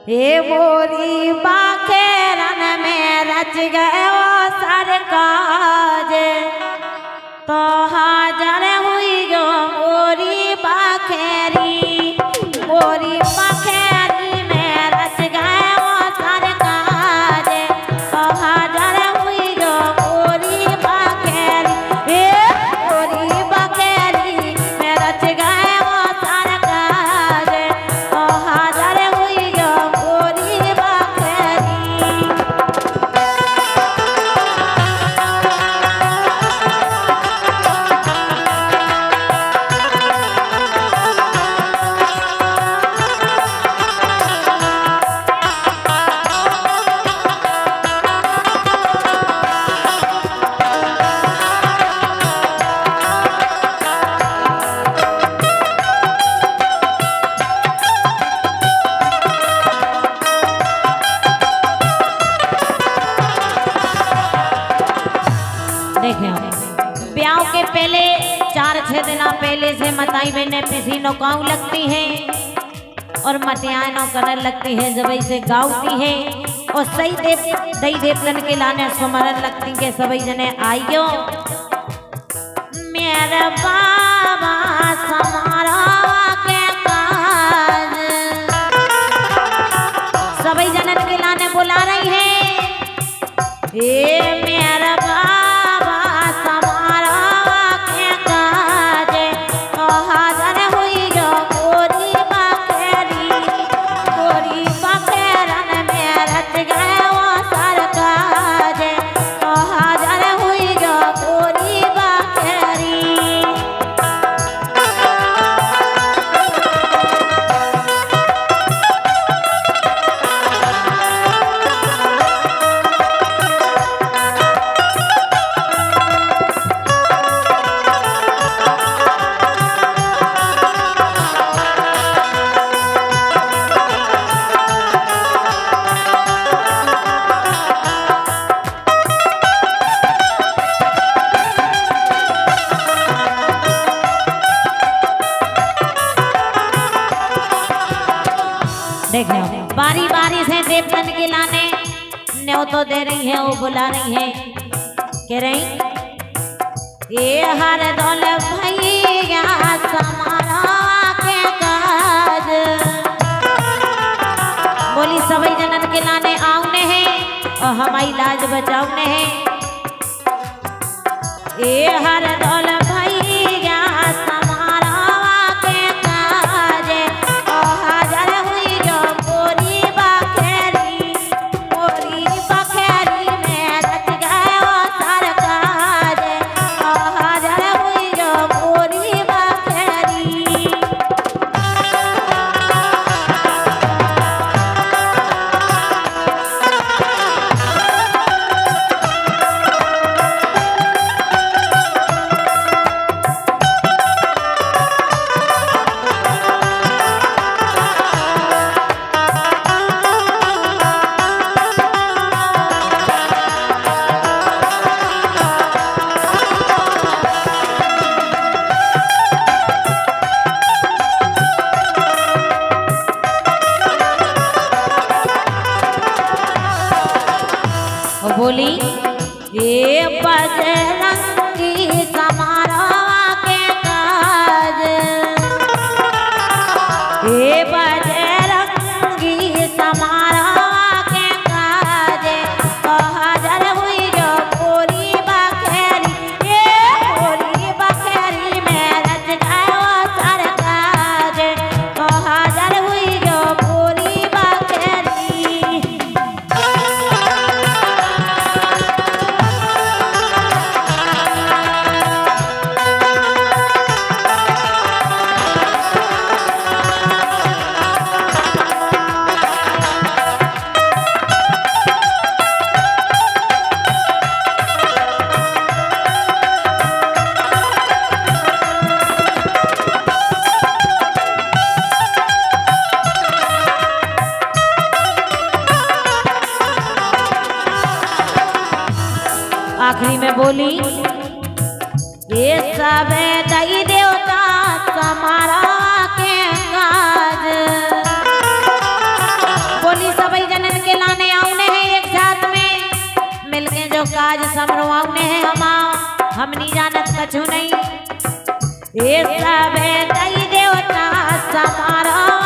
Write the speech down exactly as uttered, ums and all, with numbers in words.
हे मोरी बाखेरन में रच गए वो सरकाज तो हाजर हुई जो मोरी बाखेरी मोरी बाखेरी में रच गए वो सरकाज तो हाजर हुई जो मोरी बाखेरी हे मोरी बाखेरी में रच गए वो सरकाज तो हाजर हुई जो मोरी बाखेरी। ब्याह के पहले चार छह दिन पहले से मताई बहने पिसी नौकाऊ लगती हैं और मटियानो करने लगती है जब से गाउती है और सही देव दई देवतन के लाने सुमरन लगती के सभी जने आइयो मेरे बाबा समारा के काज सभी जनन के लाने बुला रही है ए मेरा बाबा बारी बारी से देवतन के लाने न्यों तो दे रही है वो बुला रही है कह रही ये हर दौल भैया समारा के काज बोली सभी जनन के लाने आउने हैं और हमारी लाज बचाउने हैं ये हर दौल भैया समारा के काज और हाजर हुई जो मोरी बाखेरी मोरी बाखेरी में रच गए वो सरकाज और हाजर हुई जो मोरी बाखेरी। बोली ये बजरंगी समारा के काज ये बजरंगी समारा के काज तो हाजर हुई जो मोरी बाखेरी ये मोरी बाखेरी में रच गए वो सरकाज तो हाजर हुई जो मोरी बाखेरी। आखिरी में बोली ये सब दई देवता समारा के काज बोली जो काज समरो ने हमा हमनी जानत कछु नहीं ये सब दई देवता समारो